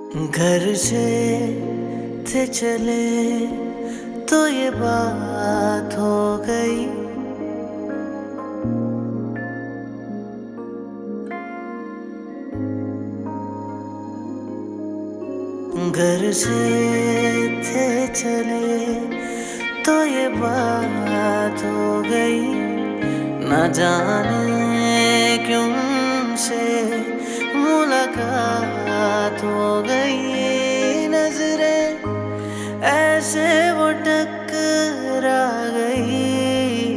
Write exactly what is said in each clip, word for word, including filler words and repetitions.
घर से थे चले तो ये बात हो गई। घर से थे चले तो ये बात हो गई। न जाने क्यों से मुलाकात हो गई। नजरें ऐसे वो टकरा गई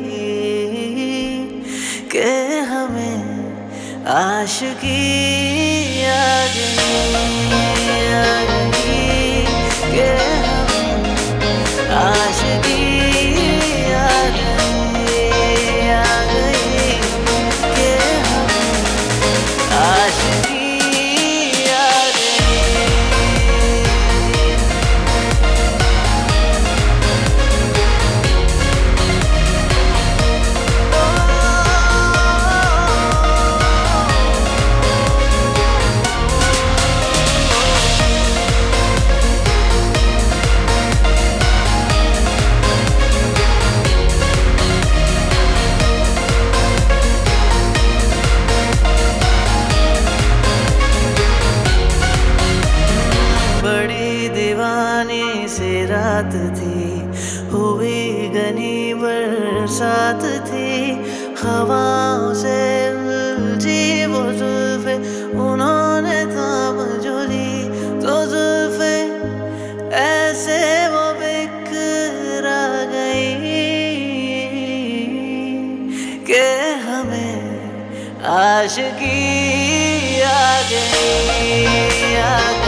कि हमें आशिकी आ गई आ गई कि हमें आशिकी आ गई आ गई कि हमें आशिकी आ गई। बड़ी दीवानी सी रात थी, हुई घनी बरसात थी। हवाओं से उलझी वो जुल्फे उन्होंने थाम जो ली, तो जुल्फे ऐसे वो बिखरा गई कि हमें आशिकी आ गई आ गई।